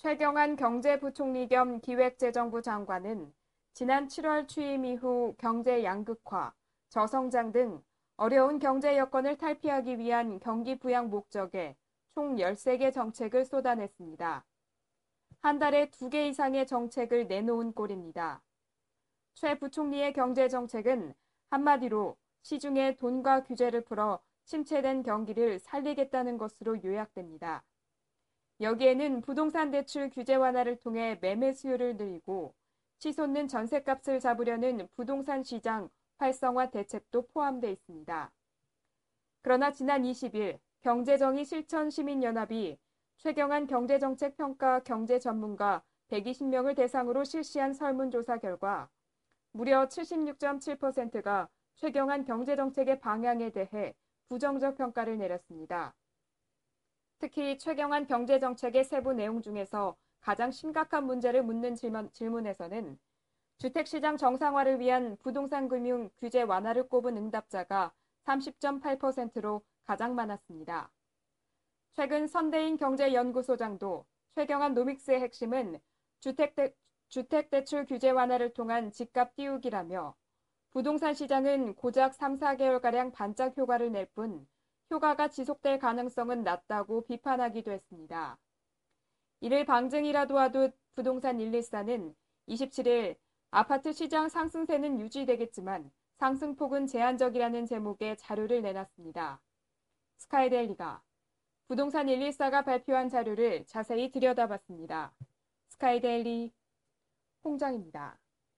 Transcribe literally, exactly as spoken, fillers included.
최경환 경제부총리 겸 기획재정부 장관은 지난 칠월 취임 이후 경제 양극화, 저성장 등 어려운 경제 여건을 탈피하기 위한 경기 부양 목적에 총 열세 개 정책을 쏟아냈습니다. 한 달에 두 개 이상의 정책을 내놓은 꼴입니다. 최 부총리의 경제정책은 한마디로 시중에 돈과 규제를 풀어 침체된 경기를 살리겠다는 것으로 요약됩니다. 여기에는 부동산 대출 규제 완화를 통해 매매 수요를 늘리고 치솟는 전셋값을 잡으려는 부동산 시장 활성화 대책도 포함되어 있습니다. 그러나 지난 이십 일 경제정의 실천시민연합이 최경환 경제정책평가 경제전문가 백이십 명을 대상으로 실시한 설문조사 결과 무려 칠십육 점 칠 퍼센트가 최경환 경제정책의 방향에 대해 부정적 평가를 내렸습니다. 특히 최경환 경제정책의 세부 내용 중에서 가장 심각한 문제를 묻는 질문, 질문에서는 주택시장 정상화를 위한 부동산 금융 규제 완화를 꼽은 응답자가 삼십 점 팔 퍼센트로 가장 많았습니다. 최근 선대인 경제연구소장도 최경환 노믹스의 핵심은 주택대, 주택대출 규제 완화를 통한 집값 띄우기라며 부동산 시장은 고작 삼, 사 개월가량 반짝 효과를 낼 뿐 효과가 지속될 가능성은 낮다고 비판하기도 했습니다. 이를 방증이라도 하듯 부동산 일일사는 이십칠 일 아파트 시장 상승세는 유지되겠지만 상승폭은 제한적이라는 제목의 자료를 내놨습니다. 스카이데일리가 부동산 일일사가 발표한 자료를 자세히 들여다봤습니다. 스카이데일리 홍정입니다.